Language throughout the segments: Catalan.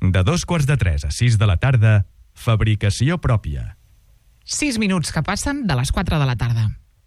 De 2:45 a 6 de la tarda, fabricació pròpia. 6 minuts que passen de les 4 de la tarda.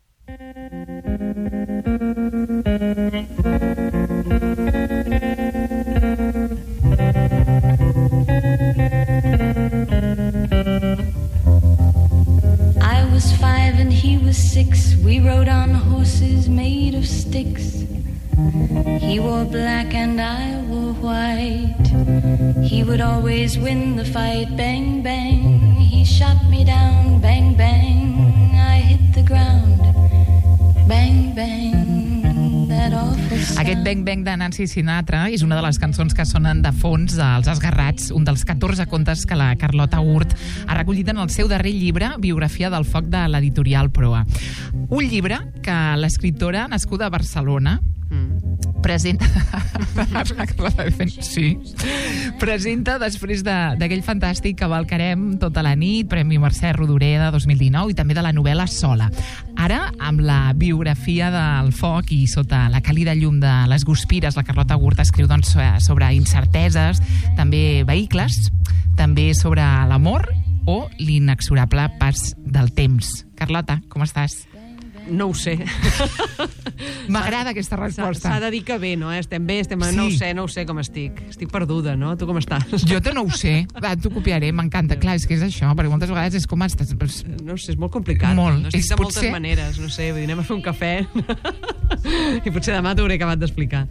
I was 5 and he was 6. We rode on horses made of sticks. He wore black and I wore white. He would always win the fight. Bang, bang, he shot me down. Bang, bang, I hit the ground. Bang, bang, that awful sound. Aquest Bang Bang de Nancy Sinatra és una de les cançons que sonen de fons als Esgarrats, un dels 14 contes que la Carlota Gurt ha recollit en el seu darrer llibre, Biografia del foc, de l'editorial Proa. Un llibre que l'escriptora, nascuda a Barcelona, presenta després d'aquell fantàstic Cavalcarem tota la nit, Premi Mercè Rodoreda 2019, i també de la novel·la Sola. Ara, amb la biografia del foc i sota la càlida llum de les guspires, la Carlota Gurt escriu doncs, sobre incerteses, també vehicles, també sobre l'amor o l'inexorable pas del temps. Carlota, com estàs? No ho sé. M'agrada aquesta resposta. S'ha de dir que bé, no? Estem bé, Sí. No ho sé com estic. Estic perduda, no? Tu com estàs? Jo no ho sé. Va, t'ho copiaré, m'encanta. Clar, és que és això, perquè moltes vegades és com estàs. No ho sé, és molt complicat. Molt. No? Estic És de moltes potser- maneres, no sé, vull dir, anem a fer un cafè i potser demà t'ho hauré acabat d'explicar.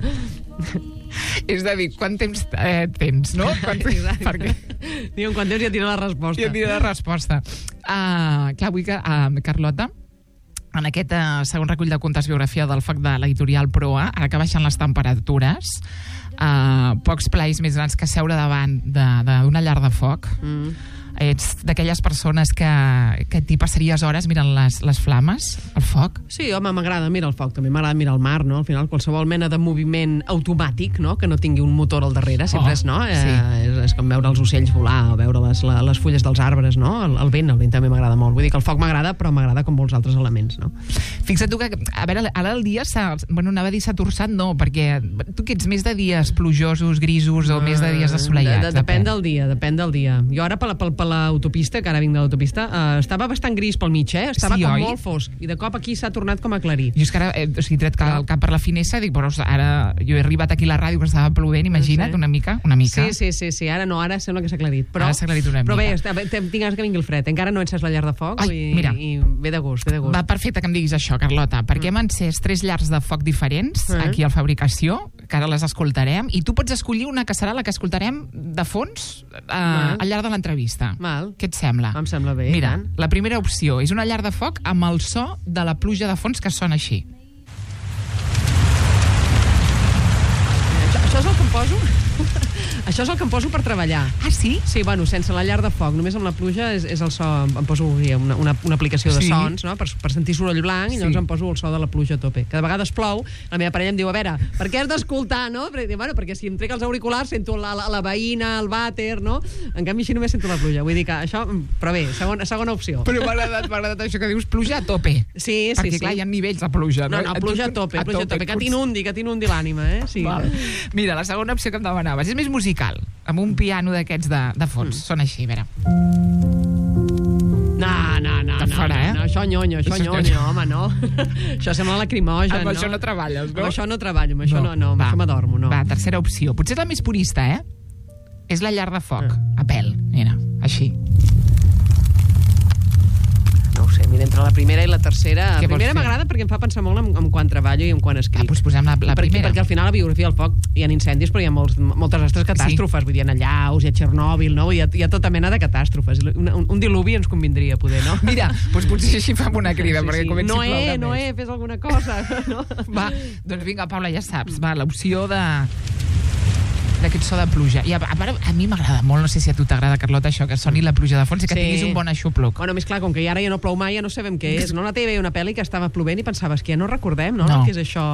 És de dir, quant temps tens, no? Perquè Diu, quan temps ja tira la resposta. jo diré la resposta. Clar, vull que Carlota, en aquest segon recull de contes biografia del foc de l'editorial Proa, ara que baixen les temperatures, pocs plais més grans que seure davant d'una llar de foc. Ets d'aquelles persones que t'hi passaries hores mirant les flames, el foc? Sí, home, m'agrada mirar el foc, també m'agrada mirar el mar, no? Al final, qualsevol mena de moviment automàtic, no?, que no tingui un motor al darrere, sempre és, no? Sí. És com veure els ocells volar, o veure les fulles dels arbres, no? El vent també m'agrada molt. Vull dir que el foc m'agrada, però m'agrada com molts altres elements, no? Fixa't tu que, a veure, ara el dia anava a dir s'ha torçat, no, perquè tu que ets més de dies plujosos, grisos, o més de dies assolellats? Depèn del dia. Jo ara per l'autopista, que ara vinc de l'autopista, estava bastant gris pel mig, estava Sí, com oi? molt fosc, i de cop aquí s'ha tornat com aclarit. Jo és que ara, tret el cap per la finestra, dic, però ara jo he arribat aquí a la ràdio que estava plovent, imagina't, Sí. una mica. Sí, ara sembla que s'ha aclarit. Ara s'ha aclarit una Però mica. bé, tinc ganes que vingui el fred. Encara no he encès la llar de foc Mira. i ve de gust, Va perfecte que em diguis això, Carlota, perquè hem encès 3 llars de foc diferents aquí al Fabricació, que ara les escoltarem, i tu pots escollir una que serà la que escoltarem de fons al llarg de l'entrevista. Val. Què et sembla? Em sembla bé, Mira, tant. la primera opció és una llar de foc amb el so de la pluja de fons que sona així. Això és el que em poso? Això és el que em poso per treballar. Ah, sí? Sí, bueno, sense la llar de foc, només amb la pluja és el so, em poso una aplicació de Sí. sons, no?, per sentir soroll blanc, i llavors em poso el so de la pluja a tope. Que de vegades plou, la meva parella em diu, a veure, per què has d'escoltar, no? Perquè si em trec els auriculars sento la veïna, el vàter, no? En canvi, així només sento la pluja. Vull dir que això... Però bé, segona opció. Però m'ha agradat això que dius, pluja a tope. Sí. Perquè, clar, hi ha nivells de pluja. No, pluja a tope, que t'inundi l'ànima, Sí. Val. Mira, la segona opció que em demanaves és més musical, amb un piano d'aquests de fons. Sona així, a veure. No, això nyonyo, home, no. Això sembla lacrimogen, Amb no? això no treballes, no? Amb això no treballo, amb això no, amb això m'adormo, no. Va, tercera opció. Potser és la més purista, És la llar de foc, a pèl. Mira, així. No ho sé, mira, entre la primera i la tercera... Què La primera vols fer? m'agrada perquè em fa pensar molt en quan treballo i en quan escric. Doncs posem la primera. Perquè al final a la biografia del foc hi ha incendis, però hi ha moltes altres catàstrofes. Vull dir, hi ha allaus, hi ha Txernòbil, no? Hi ha tota mena de catàstrofes. Un diluvi ens convindria, poder, no? Mira, doncs potser així fem una crida, perquè comenci a ploure Noé, fes alguna cosa, no? Va, doncs vinga, Paula, ja saps. Va, l'opció d'aquest so de pluja. I a mi m'agrada molt, no sé si a tu t'agrada, Carlota, això, que soni la pluja de fons i que tinguis un bon aixopluc. Bueno, més clar, com que ara ja no plou mai, ja no sabem què és. No, la teva veia una pel·li que estava plovent i pensaves que ja no recordem, no? No. Què és això?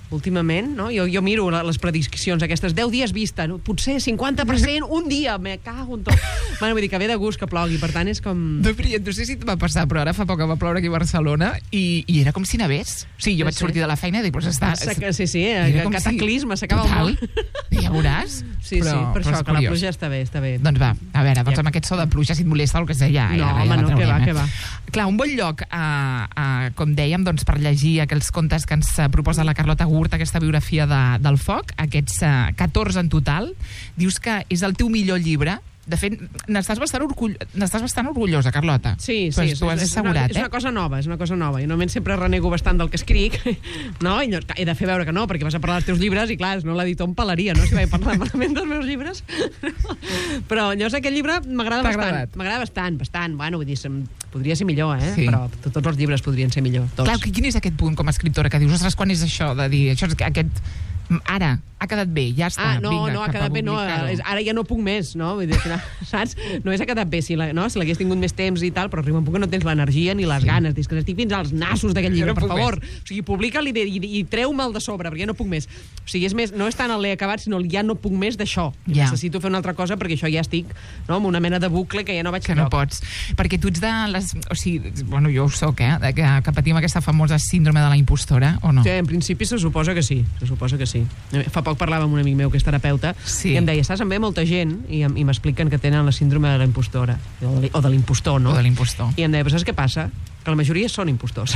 últimament, no? Jo miro les prediccions aquestes, 10 dies vista, no? Potser 50%, un dia, me cago en tot. Bueno, vull dir que ve de gust que plogui, per tant és com... No sé si et va passar, però ara fa poc que va ploure aquí a Barcelona i era com si nevés. Sí, jo vaig sortir de la feina i dic, doncs està... Sí, cataclisme, s'acaba el món. Ja veuràs. Sí, per això, que la pluja està bé. Doncs va, a veure, amb aquest so de pluja, si et molesta el que sé, ja que va. Clar, un bon lloc, com dèiem, per llegir aquells contes que ens proposa la Carlota Gurt, aquesta biografia del foc, aquests 14 en total, dius que és el teu millor llibre. De fet, n'estàs bastant orgullosa, Carlota. Sí, t'ho has assegurat, és una cosa nova. Jo normalment sempre renego bastant del que escric, no? I he de fer veure que no, perquè vas a parlar dels teus llibres i, clar, no l'editor em pelaria, no? Si vaig parlar malament dels meus llibres. Però llavors aquest llibre m'agrada bastant. M'agrada bastant. Bueno, vull dir, podria ser millor, Sí. Però tots els llibres podrien ser millor. Tots. Clar, quin és aquest punt com a escriptora que dius, ostres, quan és això de dir, això és aquest... Ara, ha quedat bé, ja està. No, ha quedat bé, no. Ara ja no puc més, no? Vull dir, saps? No és ha quedat bé, si l'hagués tingut més temps i tal, però arriba un punt que no tens l'energia ni les ganes. Dius que estic fins als nassos d'aquest llibre, per favor. O sigui, publica-li i treu-me'l de sobre, perquè ja no puc més. O sigui, no és tant el l'he acabat, sinó ja no puc més d'això. Necessito fer una altra cosa perquè això ja estic, no?, amb una mena de bucle que ja no vaig que no pots. Perquè tu ets de les... O sigui, bueno, jo ho soc, que patim aquesta famosa síndrome de la impostora, o no? Sí, en principi se suposa que sí. Fa poc parlava amb un amic meu que és terapeuta i em deia, saps, em ve molta gent i m'expliquen que tenen la síndrome de la impostora o de l'impostor, no? O de l'impostor. I em deia, però saps què passa? Que la majoria són impostors.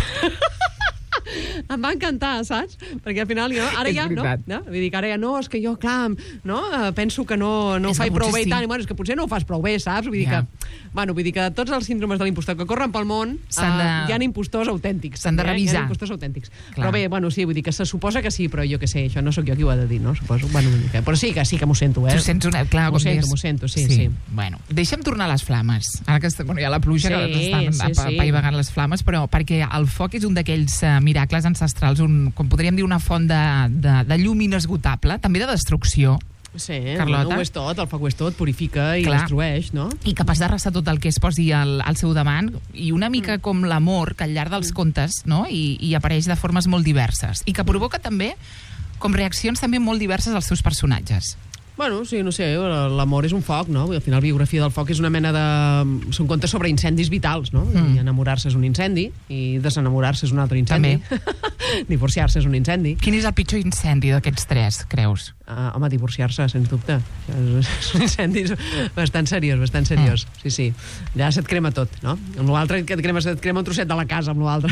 Em va encantar, saps? Perquè al final ara ja no. Vull dir que ara ja no, és que jo, clar, no? Penso que no ho faig prou bé i tant, i bueno, és que potser no ho fas prou bé, saps? Vull dir que tots els síndromes de l'impostor que corren pel món hi ha impostors autèntics. S'han de revisar. Hi ha impostors autèntics. Però bé, bueno, sí, vull dir que se suposa que sí, però jo què sé, això no sóc jo qui ho ha de dir, no? Suposo, bueno, però sí que m'ho sento, Tu sents una... Clar, m'ho sento, sí. Bueno, deixa'm tornar a les flames. Ara que hi ha la pluja que estan apaivagant les flames, però perquè el foc és un d'aquells miracles ancestrals, com podríem dir, una font de llum inesgotable, també de destrucció. Sí, Carlota. Ho és tot, el foc ho és tot, purifica i destrueix, no? I capaç d'arrasar tot el que es posi al seu davant, i una mica com l'amor, que al llarg dels contes, no?, i apareix de formes molt diverses, i que provoca també com reaccions també molt diverses als seus personatges. Bueno, sí, no sé, l'amor és un foc, no? Al final, biografia del foc és una mena de... Són contes sobre incendis vitals, no? I enamorar-se és un incendi, i desenamorar-se és un altre incendi. Divorciar-se és un incendi. Quin és el pitjor incendi d'aquests tres, creus? Home, divorciar-se, sens dubte. És un incendi bastant seriós. Sí. Ja se't crema tot, no? Amb l'altre et crema un trosset de la casa, amb l'altre.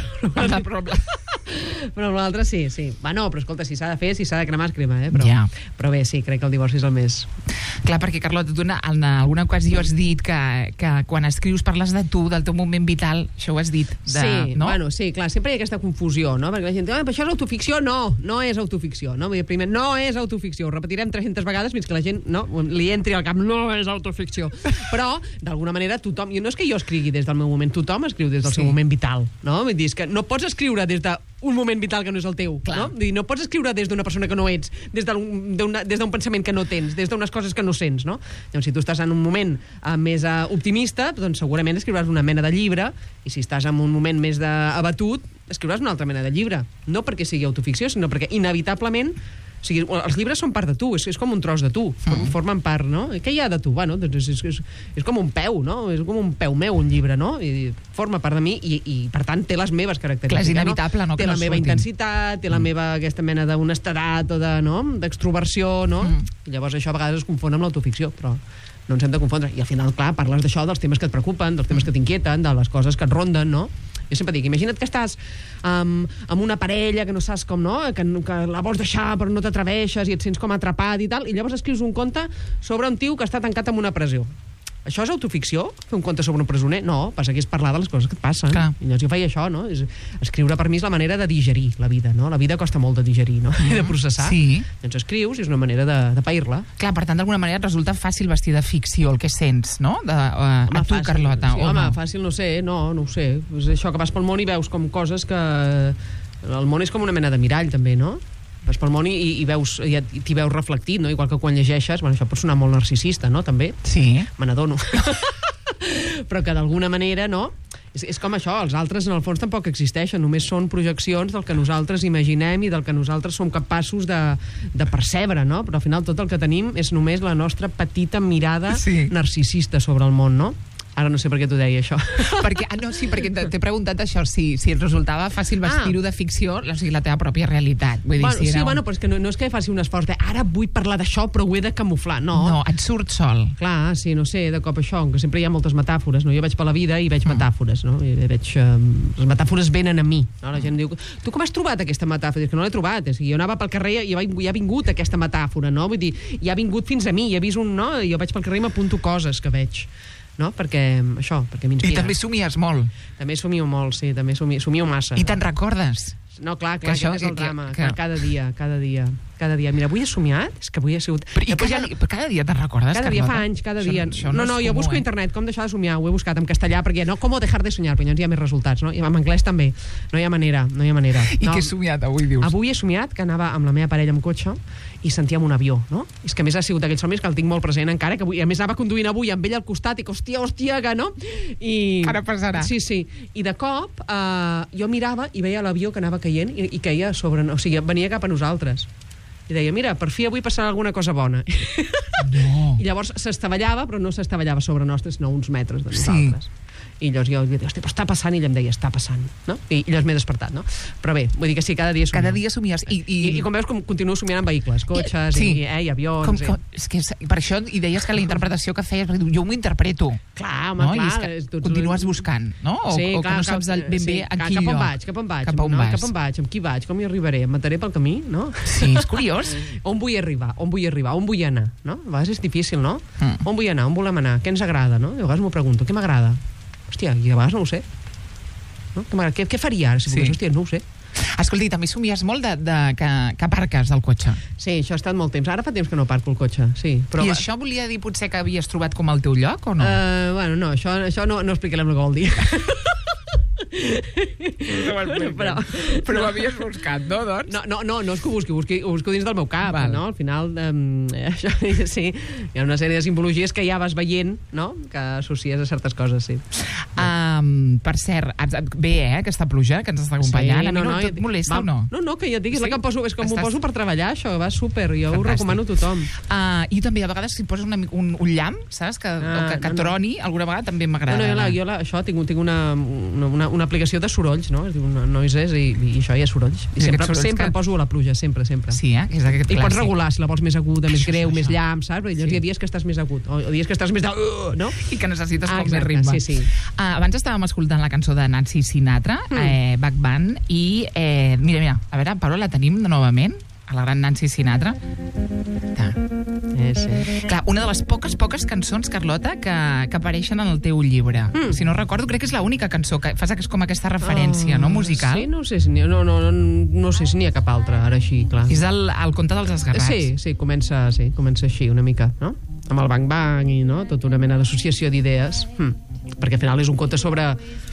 Però amb l'altre sí. Bueno, però escolta, si s'ha de fer, si s'ha de cremar, es crema, Però bé, sí, crec que el divorci és el més... Clar, perquè, Carlota, tu en alguna ocasió has dit que quan escrius parles de tu, del teu moment vital, això ho has dit. Bueno, sí, clar, sempre hi ha aquesta confusió, no? Perquè la gent diu, però això és autoficció? No és autoficció, no? Primer, no és autoficció, ho repetirem 300 vegades fins que la gent li entri al cap, no és autoficció. Però, d'alguna manera, tothom... No és que jo escrigui des del meu moment, tothom escriu des del seu moment vital, no? Vull dir, és que no pots escriure des d'un moment vital que no és el teu, no? Vull dir, no pots escriure des d'una persona que no ets, des d'un pensament que no tens, des d'unes coses que no sents, no? Llavors, si tu estàs en un moment més optimista, doncs segurament escriuràs una mena de llibre, i si estàs en un moment més abatut, escriuràs una altra mena de llibre. No perquè sigui autoficció, sinó perquè inevitablement... O sigui, els llibres són part de tu, és com un tros de tu, formen part, no? Què hi ha de tu? Bueno, doncs és com un peu, no? És com un peu meu, un llibre, no? I forma part de mi i per tant, té les meves característiques. Clar, és inevitable, no? Té la meva intensitat, té la meva aquesta mena d'honestedat o d'extroversió, no? I llavors això a vegades es confon amb l'autoficció, però no ens hem de confondre. I al final, clar, parles d'això, dels temes que et preocupen, dels temes que t'inquieten, de les coses que et ronden, no? Jo sempre dic, imagina't que estàs amb una parella que no saps com, no? Que la vols deixar però no t'atreveixes i et sents com atrapat i tal, i llavors escrius un conte sobre un tio que està tancat en una presó. Això és autoficció? Fer un conte sobre un presoner? No, passa que és parlar de les coses que et passen. Clar. I llavors jo feia això, no? Escriure per mi és la manera de digerir la vida, no? La vida costa molt de digerir, no? I de processar. Sí. Llavors escrius i és una manera de pair-la. Clar, per tant, d'alguna manera et resulta fàcil vestir de ficció el que sents, no? A tu, fàcil, Carlota. Sí, home, fàcil no sé, no ho sé. És això que vas pel món i veus com coses que... El món és com una mena de mirall, també, no? Vas pel món i veus, t'hi veus reflectit, no? Igual que quan llegeixes, bueno, això pot sonar molt narcisista, no? També. Sí. Me n'adono. Però que d'alguna manera, no? És com això, els altres en el fons tampoc existeixen, només són projeccions del que nosaltres imaginem i del que nosaltres som capaços de percebre, no? Però al final tot el que tenim és només la nostra petita mirada narcisista sobre el món, no? Ara no sé per què t'ho deia, això. Perquè t'he preguntat això, si et resultava fàcil vestir-ho de ficció, o sigui, la teva pròpia realitat. Vull dir, però és que no és que faci un esforç de ara vull parlar d'això, però ho he de camuflar. No, et surt sol. Clar, sí, no sé, de cop això, que sempre hi ha moltes metàfores, no? Jo vaig per la vida i veig metàfores, no? Les metàfores venen a mi, no? La gent diu, tu com has trobat aquesta metàfora? És que no l'he trobat, és que jo anava pel carrer i ja ha vingut aquesta metàfora, no? Vull dir, ja ha vingut fins a mi, ja he vist un, no? Jo vaig pel carrer i m'apunto coses que veig, no? Perquè m'inspira. I també somies molt. També somio molt, sí, també somio massa. I te'n recordes? No, clar, aquest és el drama. Cada dia. Mira, avui he somiat, és que avui he sigut... Però cada dia te'n recordes, Carlota? Cada dia fa anys, cada dia. No, jo busco a internet com deixar de somiar, ho he buscat en castellà, perquè no, com dejar de soñar, però llavors hi ha més resultats, no? I en anglès també. No hi ha manera. I què has somiat avui, dius? Avui he somiat que anava amb la meva parella amb cotxe i sentíem un avió, no? És que a més ha sigut aquells somnis que el tinc molt present encara, que avui, a més anava conduint avui amb ell al costat i que hòstia, que no? Ara passarà. Sí. I de cop jo mirava i veia l'avió que anava caient i caia sobre... O sigui, venia cap a nosaltres. I deia, mira, per fi avui passarà alguna cosa bona. No. I llavors s'estavellava, però no s'estavellava sobre nostres, sinó uns metres de nosaltres. Sí. I llavors jo deia, hòstia, però està passant, i ell em deia, està passant, no? I llavors m'he despertat, no? Però bé, vull dir que sí, cada dia somio. Cada dia somies. I com veus, continuo somiant amb vehicles, cotxes, i avions... És que per això, i deies que la interpretació que feies, jo m'ho interpreto. Clar, home, clar. I és que continues buscant, no? Sí, o que no saps ben bé a quin lloc. Cap on vaig, amb qui vaig, com hi arribaré, em mataré pel camí, no? Sí, és curiós. On vull arribar, on vull anar, no? A vegades és difícil, no? On vull anar, on volem anar, què ens agrada, no? I a vegades m'ho pregunto, què m'agrada? Hòstia, i a vegades no ho sé. No? Què faria ara si pogués? Hòstia, no ho sé. Escolti, també somies molt que aparques el cotxe. Sí, això ha estat molt temps. Ara fa temps que no aparco el cotxe, sí. Però I això volia dir potser que havies trobat com el teu lloc, o no? Bueno, no, això no explicarem el que vol dir. Però ho havies buscat, no, doncs? No és que ho busco dins del meu cap, no? Al final, això, sí, hi ha una sèrie de simbologies que ja vas veient, no? Que associes a certes coses, sí. Per cert, bé, aquesta pluja que ens està acompanyant, a mi no et molesta o no? No, que ja et digui, és la que em poso, és que m'ho poso per treballar, això, va super, jo ho recomano a tothom. I també a vegades si poses un llamp, saps? Que troni, alguna vegada també m'agrada. Jo això tinc una aplicació de sorolls, no? Es diu Noises i això hi ha sorolls. I sempre em poso a la pluja, sempre. Sí, és aquest clàssic. I pots regular si la vols més aguda, més greu, més llamp, saps? Perquè llavors hi ha dies que estàs més agut, o dies que estàs més no? I que necessites poc més ritme. Sí. Abans estàvem escoltant la cançó de Nancy Sinatra, Back Band, i mira, a veure, Paula, la tenim novament, a la gran Nancy Sinatra. Sí. Clar, una de les poques cançons, Carlota, que apareixen en el teu llibre. Si no recordo, crec que és l'única cançó que fas com aquesta referència, no, musical. Sí, no sé si n'hi ha cap altra, ara així, clar. És el conte dels esgarrats. Sí, comença així una mica, no? Amb el Bang Bang i no? Tota una mena d'associació d'idees. Perquè al final és un conte sobre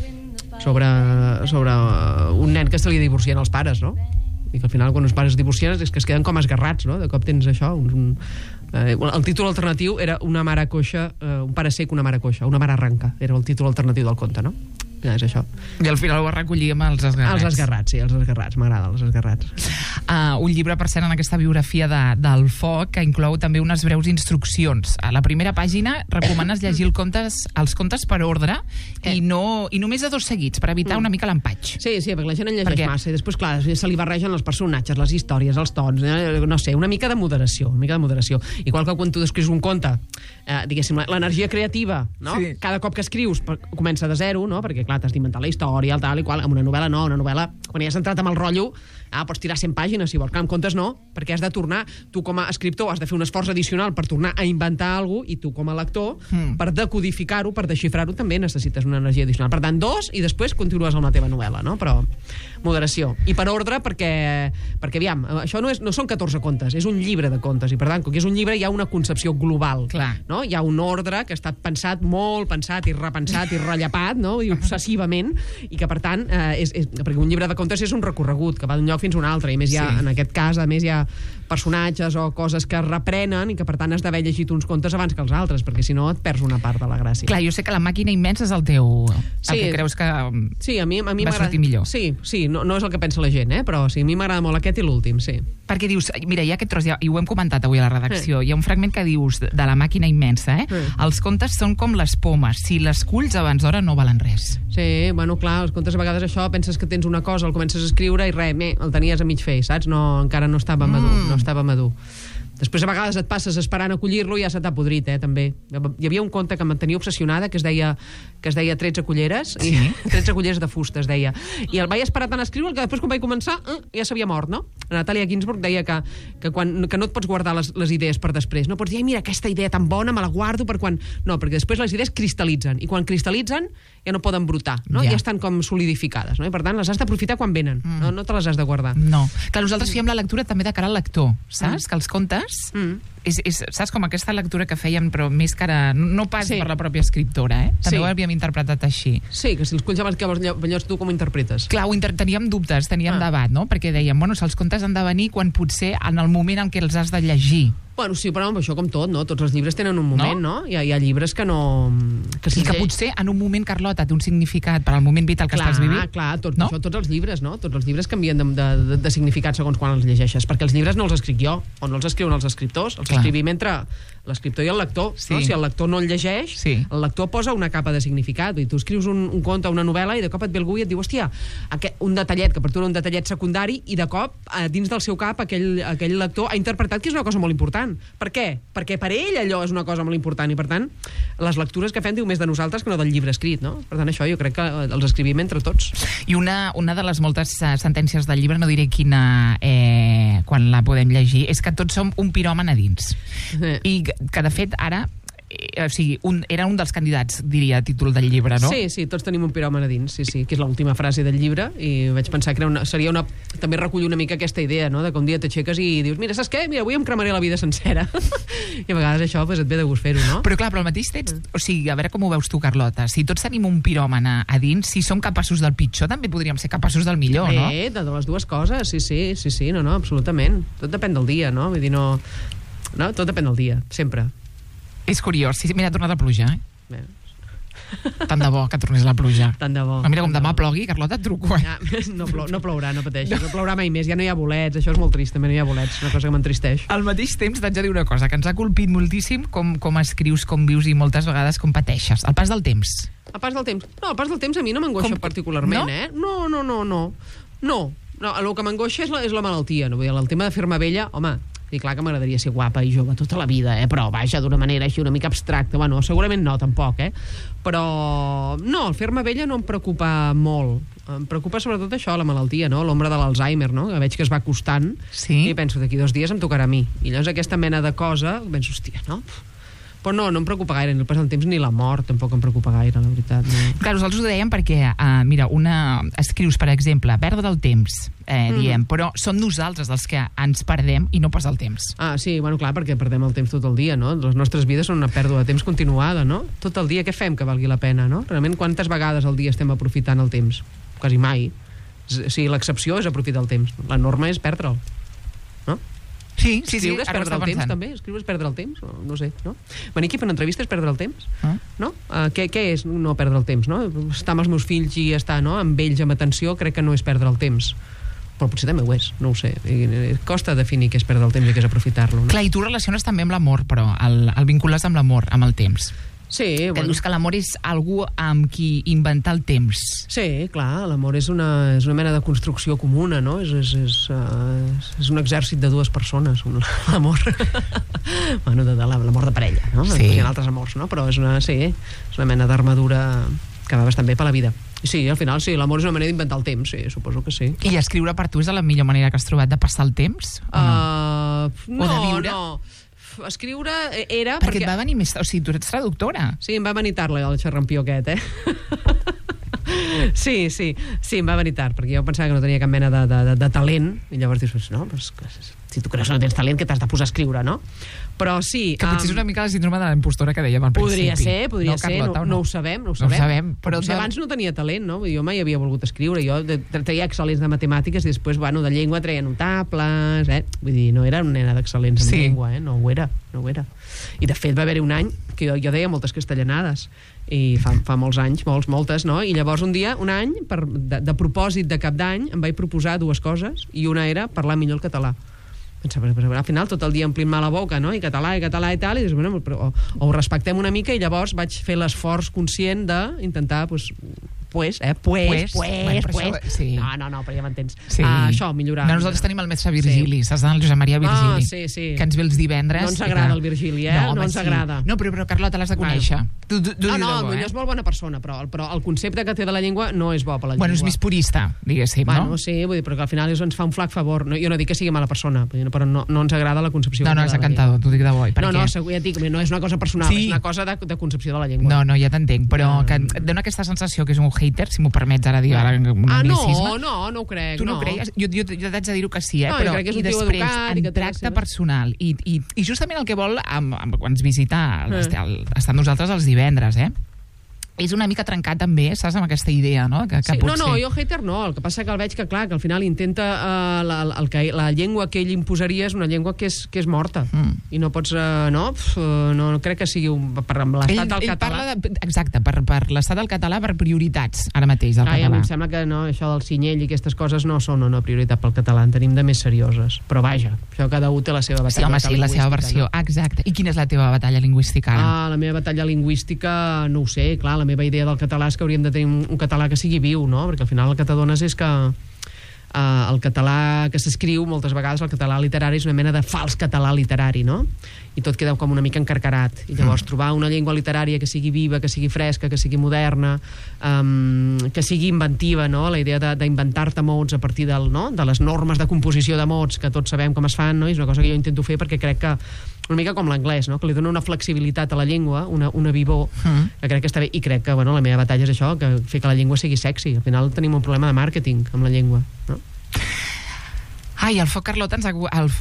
un nen que se li divorcien els pares, no? I que al final quan els pares es divorcien és que es queden com esgarrats, no? De cop tens això, el títol alternatiu era una mare coixa, un pare sec, una mare coixa, una mare arranca, era el títol alternatiu del conte, no? Ja és això. I al final ho recollim els esgarrats. Els esgarrats, sí, els esgarrats, m'agrada, els esgarrats. Un llibre, per cert, en aquesta biografia del foc, que inclou també unes breus instruccions. A la primera pàgina recomanes llegir els contes per ordre i només de dos seguits, per evitar una mica l'empatx. Sí, perquè la gent en llegeix massa i després, clar, se li barregen els personatges, les històries, els tons, no sé, una mica de moderació. Igual que quan tu descrius un conte, diguéssim, l'energia creativa, no? Sí. Cada cop que escrius comença de zero, no? Perquè, clar, t'has d'inventar la història, tal i qual. Amb una novel·la no, una novel·la, quan ja has entrat amb el rotllo, pots tirar 100 pàgines, si vols. Clar, en comptes no, perquè has de tornar, tu com a escriptor has de fer un esforç addicional per tornar a inventar alguna cosa, i tu com a lector, per decodificar-ho, per desxifrar-ho, també necessites una energia addicional. Per tant, dos, i després continues amb la teva novel·la, no? Però moderació. I per ordre, perquè aviam, això no són 14 contes, és un llibre de contes, i per tant, com que és un llibre, hi ha una concepció global. Clar. No? Hi ha un ordre que ha estat molt pensat i repensat i rellepat, no? I obsessionat excessivament, i que, per tant, perquè un llibre de contes és un recorregut, que va d'un lloc fins a un altre, i més en aquest cas, a més hi ha personatges o coses que reprenen i que, per tant, has d'haver llegit uns contes abans que els altres, perquè si no et perds una part de la gràcia. Clar, jo sé que La màquina immensa és el teu... el que creus que a mi va sortir millor. Sí, no és el que pensa la gent, però sí, a mi m'agrada molt aquest i l'últim, sí. Perquè dius, mira, hi ha aquest tros, i ho hem comentat avui a la redacció, hi ha un fragment que dius de La màquina immensa, els contes són com les pomes, si les culls abans d'hora no valen res. Sí, bueno, clar, els contes a vegades això, penses que tens una cosa, el comences a escriure i res, el tenies a mig fer, saps? No, encara no estava madur. Després, a vegades, et passes esperant a collir-lo i ja se t'ha podrit, també. Hi havia un conte que em tenia obsessionada, que es deia 13 culleres, i 13 culleres de fusta, es deia. I el vaig esperar tant a escriure que després, quan vaig començar, ja s'havia mort, no? La Natàlia Ginsburg deia que no et pots guardar les idees per després. No pots dir, mira, aquesta idea tan bona, me la guardo per quan... No, perquè després les idees cristal·litzen, i quan cristal·litzen ja no poden brotar, no? Ja estan com solidificades, no? I per tant, les has d'aprofitar quan venen, no te les has de guardar. No. Clar, nosaltres fèiem la lectura també de cara al lector, saps? Que els contes... saps, com aquesta lectura que fèiem, però més cara, no pas per la pròpia escriptora, també ho havíem interpretat així. Sí, que si els culls abans que llavors tu com ho interpretes? Clar, teníem dubtes, teníem debat, no? Perquè dèiem, bueno, si els contes han de venir quan potser en el moment en què els has de llegir. Bueno, sí, però això com tot, no? Tots els llibres tenen un moment, no? Hi ha llibres que no... que potser en un moment, Carlota, té un significat per al moment vital que estàs vivint. Clar, tots els llibres, no? Tots els llibres canvien de significat segons quan els llegeixes, perquè els llibres no els escric jo, o no els escriuen els escriptors, els escrivim entre l'escriptor i el lector. Si el lector no el llegeix, el lector posa una capa de significat. Tu escrius un conte, una novel·la, i de cop et ve algú i et diu, hòstia, un detallet, que per tu era un detallet secundari, i de cop, dins del seu cap, aquell lector ha interpretat que és una cosa molt important. Per què? Perquè per ell allò és una cosa molt important, i per tant les lectures que fem diu més de nosaltres que no del llibre escrit, no? Per tant, això jo crec que els escrivim entre tots. I una de les moltes sentències del llibre, no diré quina quan la podem llegir, és que tots som un piròman a dins. I que de fet ara era un dels candidats, diria, a títol del llibre, no? Sí, tots tenim un piròman a dins, sí, que és l'última frase del llibre, i vaig pensar que també recull una mica aquesta idea, no?, de que un dia t'aixeques i dius, mira, saps què? Mira, avui em cremaré la vida sencera. I a vegades això et ve de gust fer-ho, no? Però clar, però al mateix temps, a veure com ho veus tu, Carlota, si tots tenim un piròman a dins, si som capaços del pitjor, també podríem ser capaços del millor, no? De les dues coses, sí, no, absolutament. Tot depèn del dia, no? Vull dir, no, tot depèn del dia, sempre. És curiós. Sí, mira, ha tornat la pluja, Tant de bo que tornés la pluja. Tant de bo. Mira, com demà plogui, Carlota, et truco, No plourà, no pateixis. No plourà mai més, ja no hi ha bolets. Això és molt trist, també no hi ha bolets. Una cosa que m'entristeix. Al mateix temps t'haig de dir una cosa, que ens ha colpit moltíssim com escrius, com vius i moltes vegades com pateixes. El pas del temps. El pas del temps? No, el pas del temps a mi no m'angoixa particularment, No. El que m'angoixa és la malaltia. No? El tema de fer-me vella, home, i clar que m'agradaria ser guapa i jove tota la vida, però vaja, d'una manera així una mica abstracta. Bueno, segurament no, tampoc, Però no, el fer-me vella no em preocupa molt. Em preocupa sobretot això, la malaltia, no? L'ombra de l'Alzheimer, no? Que veig que es va acostant, i penso, d'aquí 2 dies em tocarà a mi. I llavors aquesta mena de cosa, penso, hòstia, no? Però no em preocupa gaire, ni el pas del temps ni la mort tampoc em preocupa gaire, la veritat. No. Clar, nosaltres ho dèiem perquè, mira, escrius, per exemple, perdre el temps, diem, però som nosaltres els que ens perdem i no pas el temps. Sí, bueno, clar, perquè perdem el temps tot el dia, no? Les nostres vides són una pèrdua de temps continuada, no? Tot el dia què fem que valgui la pena, no? Realment, quantes vegades al dia estem aprofitant el temps? Quasi mai. L'excepció és aprofitar el temps. La norma és perdre'l, no? Sí, escriure és perdre el temps, també? Escriure és perdre el temps? No sé, no? Venir aquí a fer una entrevista és perdre el temps? No? Què és no perdre el temps, no? Estar amb els meus fills i estar amb ells amb atenció crec que no és perdre el temps. Però potser també ho és, no ho sé. Costa definir què és perdre el temps i què és aprofitar-lo. Clar, i tu relaciones també amb l'amor, però el vincules amb l'amor, amb el temps. Sí, que dius que l'amor és algú amb qui inventar el temps. Sí, clar, l'amor és una mena de construcció comuna, no? És un exèrcit de 2 persones, l'amor. Bueno, l'amor de parella, no? Sí. Hi ha altres amors, no? Però és una mena d'armadura que va bastant bé per la vida. Sí, al final sí, l'amor és una manera d'inventar el temps, sí, suposo que sí. I escriure per tu és la millor manera que has trobat de passar el temps? No. Escriure era... Perquè et va venir més... O sigui, tu ets traductora. Sí, em va venir tard el xerrampió aquest, Sí, em va venir tard, perquè jo pensava que no tenia cap mena de talent, i llavors dius, no, però si tu creus que no tens talent, que t'has de posar a escriure, no? Però sí... Que potser és una mica la síndrome de la impostora que dèiem al principi. Podria ser, Carlota, no ho sabem. Però abans no tenia talent, no? Jo mai havia volgut escriure, jo treia excel·lents de matemàtiques i després, de llengua treia notables, Vull dir, no era una nena d'excel·lents en llengua, no ho era. I de fet va haver-hi un any que jo deia moltes castellanades, i fa molts anys, moltes, no? I llavors un any, de propòsit de cap d'any, em vaig proposar 2 coses, i una era parlar millor el català. Pensava, al final tot el dia omplint-me la boca, no? I català i tal, i dius, bueno, però o ho respectem una mica, i llavors vaig fer l'esforç conscient d'intentar, sí. No, però ja m'entens. Sí. Això, millorar. Nosaltres tenim el mestre Virgili, saps el Josep Maria Virgili? Sí. Que ens ve els divendres. No ens agrada el Virgili, no ens agrada. No, però Carlota, l'has de conèixer. No, és molt bona persona, però el concepte que té de la llengua no és bo per la llengua. Bueno, és més purista, diguéssim, no? Bueno, sí, vull dir, però que al final ens fa un flac favor. Jo no dic que sigui mala persona, però no ens agrada la concepció. No, és encantador, t'ho dic de bo. No, segur, ja et dic, no és una cosa personal, és una cosa de concepció de la llengua. No, ja t'entenc, però que et dona aquesta sensació que és un hater, si m'ho permets ara dir un anglicisme. No ho crec. Tu no creus? Jo t'haig de dir-ho que sí, però i després, en tracte personal, i justament el que vol quan ens visita, estar nosaltres els divendres, és una mica trencat també, saps, amb aquesta idea, no? Jo hater no, el que passa que el veig que al final intenta la llengua que ell imposaria és una llengua que és morta, i no pots, no crec que sigui per l'estat del català. Exacte, per l'estat del català, per prioritats ara mateix del català. A mi em sembla que això del cinyell i aquestes coses no són una prioritat pel català, en tenim de més serioses, però vaja, això cada un té la seva batalla. Sí, home, sí, la seva versió, exacte. I quina és la teva batalla lingüística ara? La meva batalla lingüística, no ho sé, clar, la meva idea del català és que hauríem de tenir un català que sigui viu, no? Perquè al final el que t'adones és que el català que s'escriu moltes vegades, el català literari és una mena de fals català literari, no? I tot queda com una mica encarcarat, i llavors trobar una llengua literària que sigui viva, que sigui fresca, que sigui moderna, que sigui inventiva, no? La idea d'inventar-te mots a partir de les normes de composició de mots que tots sabem com es fan, no? I és una cosa que jo intento fer perquè crec que una mica com l'anglès, no? Que li dona una flexibilitat a la llengua, una vivor, que crec que està bé, i crec que la meva batalla és això, que fer que la llengua sigui sexy. Al final tenim un problema de màrqueting amb la llengua, no? Ai, el foc, Carlota, ens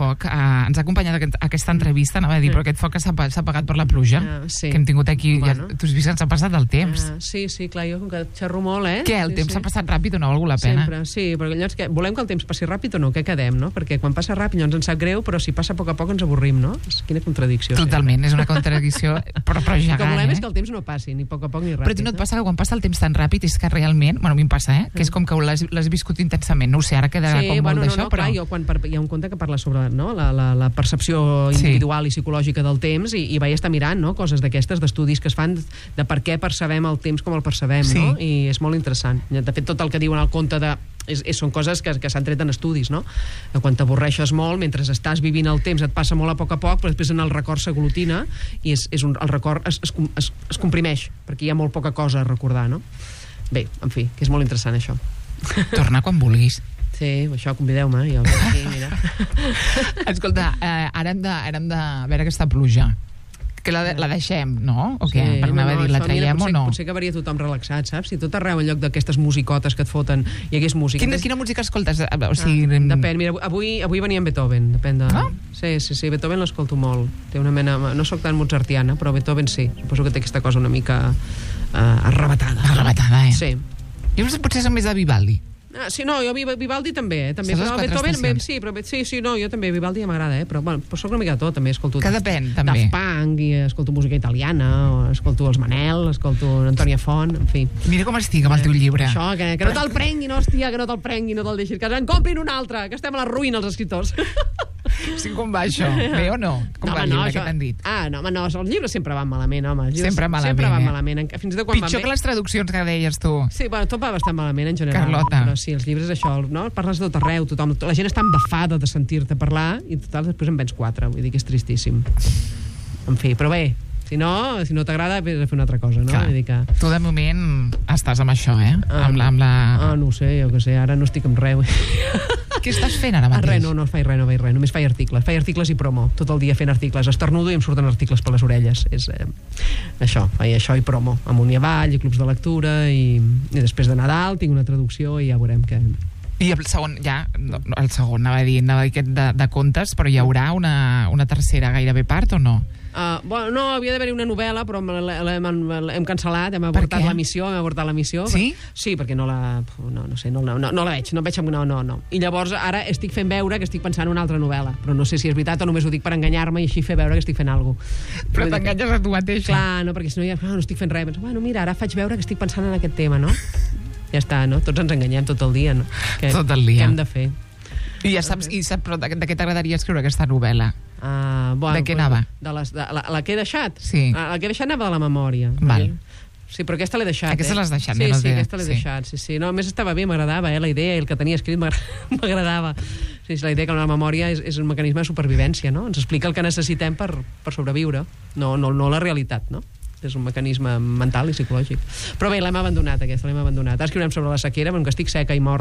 ha acompanyat aquesta entrevista, anava a dir, però aquest foc s'ha apagat per la pluja que hem tingut aquí. Tu has vist que ens ha passat el temps. Sí, clar, jo com que xerro molt, Què, el temps s'ha passat ràpid o no? Valgut la pena? Sempre, sí, però llavors volem que el temps passi ràpid o no? Què quedem, no? Perquè quan passa ràpid ens sap greu, però si passa a poc ens avorrim, no? Quina contradicció. Totalment, és una contradicció, però gegant, El que volem és que el temps no passi, ni a poc ni ràpid. Però tu no et passa que quan passa el temps tan ràpid és que realment, bueno, a mi em passa, que és com que l'has viscut intensament, no ho sé, ara quedarà com molt d'això, però... Sí, quan hi ha un conte que parla sobre la percepció individual i psicològica del temps, i vaig estar mirant coses d'aquestes, d'estudis que es fan de per què percebem el temps com el percebem, no? I és molt interessant. De fet, tot el que diuen al conte són coses que s'han tret en estudis, no? Quan t'avorreixes molt, mentre estàs vivint el temps et passa molt a poc, però després en el record s'aglutina i el record es comprimeix, perquè hi ha molt poca cosa a recordar, no? Bé, en fi, que és molt interessant això. Torna quan vulguis. Sí, això, convideu-me. Jo aquí, mira. Escolta, ara hem de veure aquesta pluja. Que la deixem, no? O què? Per anar a dir, la traiem o no? Potser acabaria tothom relaxat, saps? Si tot arreu, en lloc d'aquestes musicotes que et foten, hi hagués música. Quina música escoltes? Depèn. Mira, avui venia en Beethoven. Depèn de... Sí, Beethoven l'escolto molt. Té una mena... No soc tan mozartiana, però Beethoven sí. Suposo que té aquesta cosa una mica arrebatada. Arrebatada, Sí. Jo potser som més de Vivaldi. Sí, no, jo Vivaldi també, també. Però Beethoven, jo també, Vivaldi ja m'agrada, però soc una mica de tot, també escolto... Que depèn, també. Daft Punk, i escolto música italiana, o escolto els Manel, escolto Antònia Font, en fi. Mira com estic amb el teu llibre. Això, que no te'l prenguin, hòstia, que no te'l prenguin, no te'l deixis, que en comprin un altre, que estem a la ruïna, els escriptors. Sí, com va això? Bé o no? Com va el llibre, què t'han dit? No, els llibres sempre van malament, home. Sempre malament. Sempre van malament. Fins i tot quan pitjor que les traduccions que deies tu. Sí, tot va bastant malament en general. Carlota. Però sí, els llibres, això, no? Parles de tot arreu, la gent està embafada de sentir-te parlar i total, després en vens 4. Vull dir que és tristíssim. En fi, però bé, si no t'agrada, has de fer una altra cosa, no? Vull dir que... Tu de moment estàs amb això, amb la... no ho sé, jo què sé, ara no estic amb res. Què estàs fent ara mateix? No faig res, només faig articles i promo, tot el dia fent articles, esternudo i em surten articles per les orelles, és això, faig això i promo, amunt i avall, i clubs de lectura, i després de Nadal tinc una traducció i ja veurem què... I el segon, el segon anava a dir aquest de contes, però hi haurà una tercera gairebé part o no? Bueno, no, havia d'haver-hi una novel·la, però l'hem cancel·lat, hem avortat la missió. Sí? Sí, perquè no la veig, no. I llavors ara estic fent veure que estic pensant en una altra novel·la, però no sé si és veritat o només ho dic per enganyar-me i així fer veure que estic fent alguna cosa. Però t'enganyes a tu mateixa. Clar, no, perquè si no estic fent res. Penso, bueno, mira, ara faig veure que estic pensant en aquest tema, no? Ja està, no? Tots ens enganyem tot el dia, no? Tot el dia. Què hem de fer? I ja saps, però de què t'agradaria escriure aquesta novel·la? Bueno, de què anava? La que he deixat? Sí. La que he deixat anava de la memòria. Val. Sí, però aquesta l'he deixat. Aquesta l'has deixat, sí, aquesta l'he deixat. Sí. No, a més estava bé, m'agradava, la idea, el que tenia escrit m'agradava. Sí, la idea que la memòria és un mecanisme de supervivència, no? Ens explica el que necessitem per sobreviure, no la realitat, no? És un mecanisme mental i psicològic. Però bé, l'hem abandonat, aquesta, Ara escriurem sobre la sequera, que estic seca i morta.